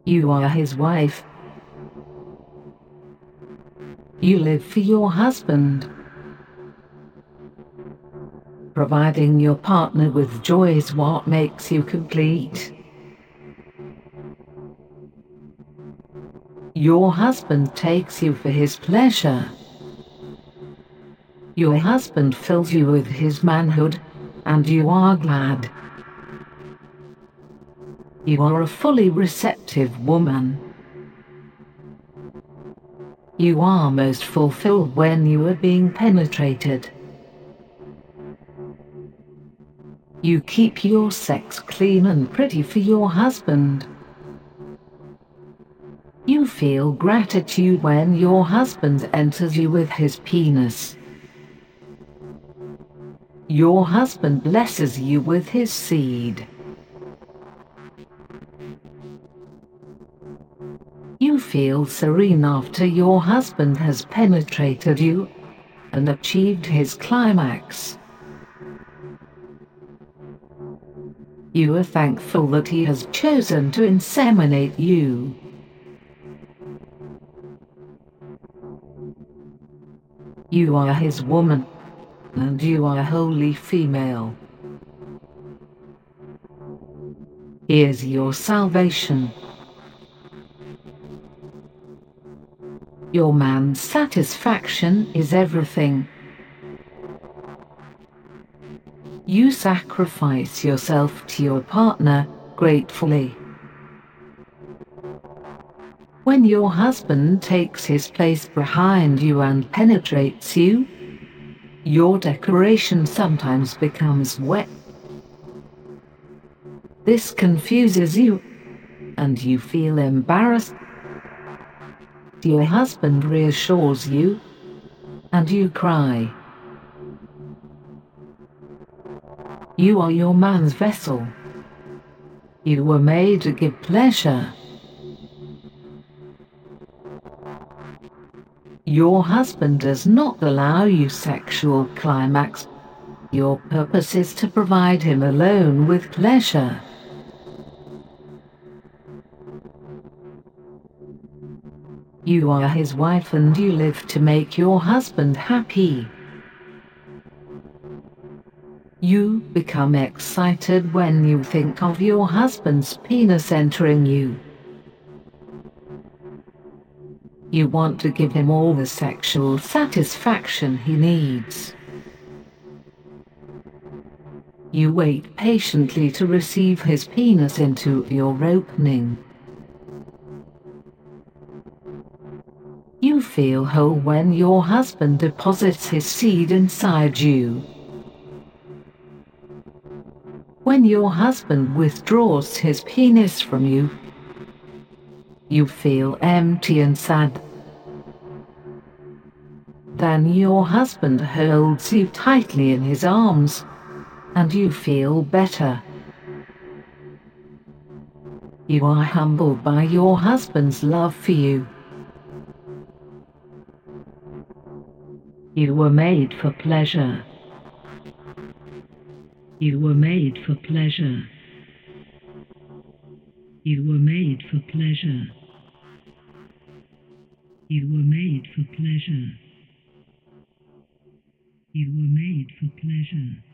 You are his wife. You live for your husband. Providing your partner with joy is what makes you complete. Your husband takes you for his pleasure. Your husband fills you with his manhood, and you are glad. You are a fully receptive woman. You are most fulfilled when you are being penetrated. You keep your sex clean and pretty for your husband. You feel gratitude when your husband enters you with his penis. Your husband blesses you with his seed. You feel serene after your husband has penetrated you and achieved his climax. You are thankful that he has chosen to inseminate you. You are his woman, and you are wholly female. He is your salvation. Your man's satisfaction is everything. You sacrifice yourself to your partner gratefully. When your husband takes his place behind you and penetrates you, your decoration sometimes becomes wet. This confuses you, and you feel embarrassed. Your husband reassures you, and you cry. You are your man's vessel. You were made to give pleasure. Your husband does not allow you sexual climax. Your purpose is to provide him alone with pleasure. You are his wife and you live to make your husband happy. You become excited when you think of your husband's penis entering you. You want to give him all the sexual satisfaction he needs. You wait patiently to receive his penis into your opening. You feel whole when your husband deposits his seed inside you. When your husband withdraws his penis from you, you feel empty and sad. Then your husband holds you tightly in his arms, and you feel better. You are humbled by your husband's love for you. You were made for pleasure. You were made for pleasure. You were made for pleasure. You were made for pleasure. You were made for pleasure.